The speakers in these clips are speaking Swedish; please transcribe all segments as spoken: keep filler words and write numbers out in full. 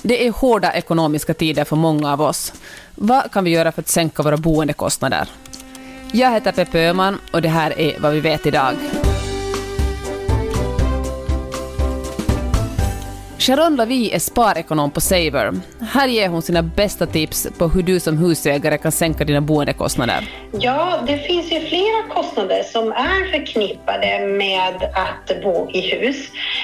Det är hårda ekonomiska tider för många av oss. Vad kan vi göra för att sänka våra boendekostnader? Jag heter Peppe Öhman och det här är vad vi vet idag. Sharon Lavie är sparekonom på Saver. Här ger hon sina bästa tips på hur du som husägare kan sänka dina boendekostnader. Ja, det finns ju flera kostnader som är förknippade med att bo i hus.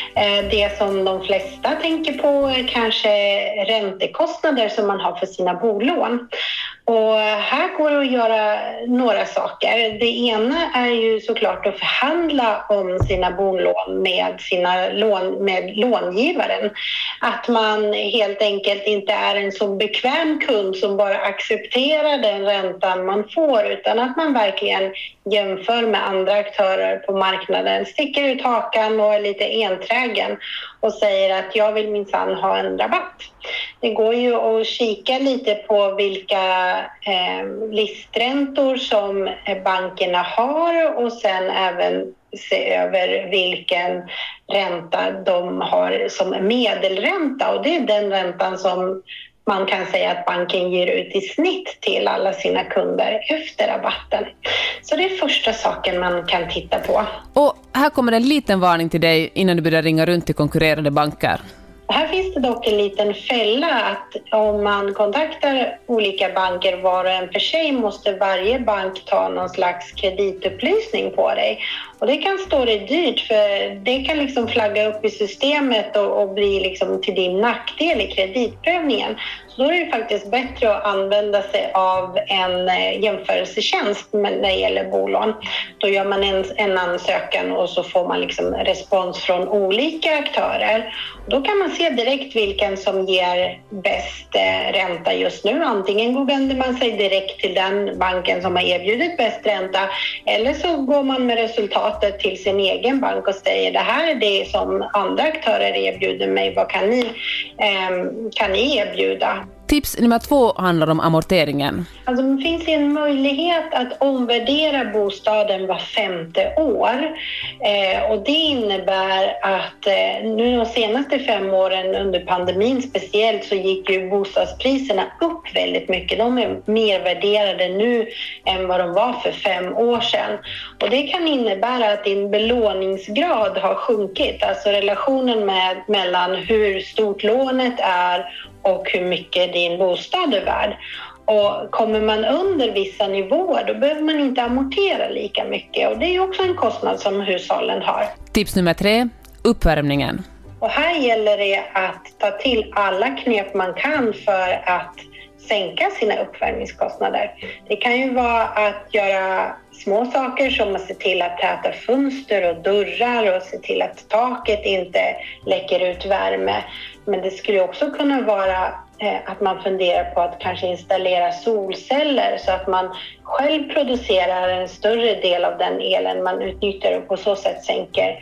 Det som de flesta tänker på är kanske räntekostnader som man har för sina bolån. Och här går det att göra några saker. Det ena är ju såklart att förhandla om sina bolån med, sina lån, med långivaren. Att man helt enkelt inte är en så bekväm kund som bara accepterar den räntan man får, utan att man verkligen jämför med andra aktörer på marknaden, sticker ut hakan och är lite enträgen och säger att jag vill minsann ha en rabatt. Det går ju att kika lite på vilka eh, listräntor som bankerna har och sen även se över vilken ränta de har som medelränta, och det är den räntan som man kan säga att banken ger ut i snitt till alla sina kunder efter rabatten. Så det är första saken man kan titta på. Och här kommer en liten varning till dig innan du börjar ringa runt till konkurrerande banker. Här finns det dock en liten fälla att om man kontaktar olika banker var och en för sig måste varje bank ta någon slags kreditupplysning på dig. Och det kan stå dig dyrt, för det kan liksom flagga upp i systemet och, och bli liksom till din nackdel i kreditprövningen. Så då är det faktiskt bättre att använda sig av en jämförelsetjänst när det gäller bolån. Då gör man en, en ansökan och så får man liksom respons från olika aktörer. Då kan man se direkt vilken som ger bäst ränta just nu. Antingen vänder man sig direkt till den banken som har erbjudit bäst ränta, eller så går man med resultatet till sin egen bank och säger det här är det som andra aktörer erbjuder mig, vad kan ni, eh, kan ni erbjuda? Tips nummer två handlar om amorteringen. Alltså, det finns en möjlighet att omvärdera bostaden var femte år. Eh, och det innebär att eh, nu de senaste fem åren under pandemin speciellt så gick ju bostadspriserna upp väldigt mycket. De är mer värderade nu än vad de var för fem år sedan. Och det kan innebära att din belåningsgrad har sjunkit. Alltså relationen med, mellan hur stort lånet är och hur mycket din bostad är värd. Och kommer man under vissa nivåer då behöver man inte amortera lika mycket. Och det är också en kostnad som hushållen har. Tips nummer tre, uppvärmningen. Och här gäller det att ta till alla knep man kan för att sänka sina uppvärmningskostnader. Det kan ju vara att göra små saker som att se till att täta fönster och dörrar och se till att taket inte läcker ut värme. Men det skulle också kunna vara att man funderar på att kanske installera solceller så att man själv producerar en större del av den elen man utnyttjar och på så sätt sänker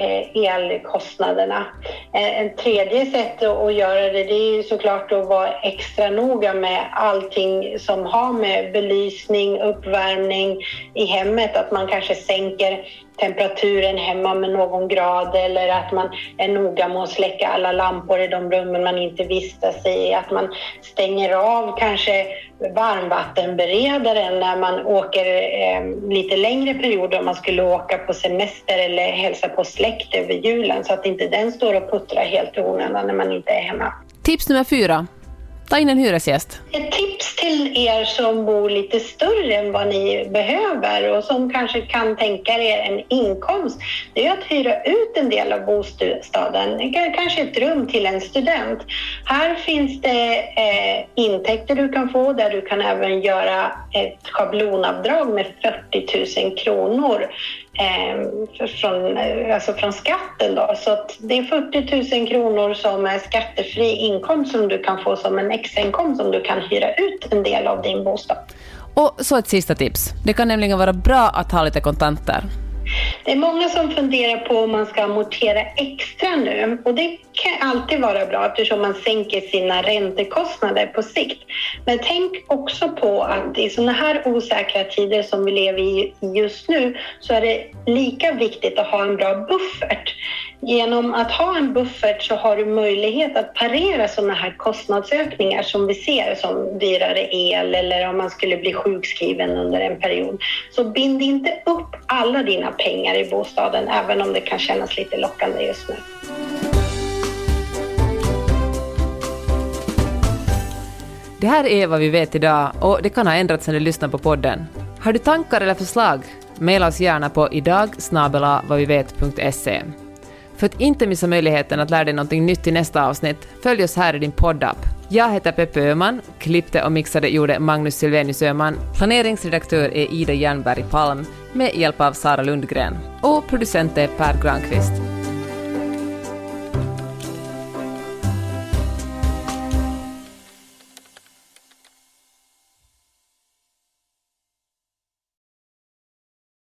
elkostnaderna. En tredje sätt att göra det, det är ju såklart att vara extra noga med allting som har med belysning, uppvärmning i hemmet, att man kanske sänker temperaturen hemma med någon grad, eller att man är noga med att släcka alla lampor i de rummen man inte vistas i, att man stänger av kanske varmvattenberedaren när man åker eh, lite längre perioder om man skulle åka på semester eller hälsa på släkt över julen, så att inte den står och puttrar helt i onödan när man inte är hemma. Tips nummer fyra. Ta in en hyresgäst. Ett tips till er som bor lite större än vad ni behöver och som kanske kan tänka er en inkomst, det är att hyra ut en del av bostaden, kanske ett rum till en student. Här finns det eh, intäkter du kan få där du kan även göra ett schablonavdrag med fyrtio tusen kronor. Eh, från, alltså från skatten då. Så att det är fyrtio tusen kronor som är skattefri inkomst som du kan få som en extrainkomst som du kan hyra ut en del av din bostad. Och så ett sista tips. Det kan nämligen vara bra att ha lite kontanter. Det är många som funderar på om man ska amortera extra nu, och det kan alltid vara bra eftersom man sänker sina räntekostnader på sikt. Men tänk också på att i sådana här osäkra tider som vi lever i just nu så är det lika viktigt att ha en bra buffert. Genom att ha en buffert så har du möjlighet att parera sådana här kostnadsökningar som vi ser som dyrare el eller om man skulle bli sjukskriven under en period. Så bind inte upp alla dina pengar i bostaden även om det kan kännas lite lockande just nu. Det här är vad vi vet idag och det kan ha ändrats när du lyssnar på podden. Har du tankar eller förslag? Maila oss gärna på idag snabel-a vad vi vet punkt se. För att inte missa möjligheten att lära dig något nytt i nästa avsnitt, följ oss här i din poddapp. Jag heter Peppe Öhman, klippte och mixade gjorde Magnus Silvenius Öhman, planeringsredaktör är Ida Jernberg Palm med hjälp av Sara Lundgren och producent är Per Granqvist.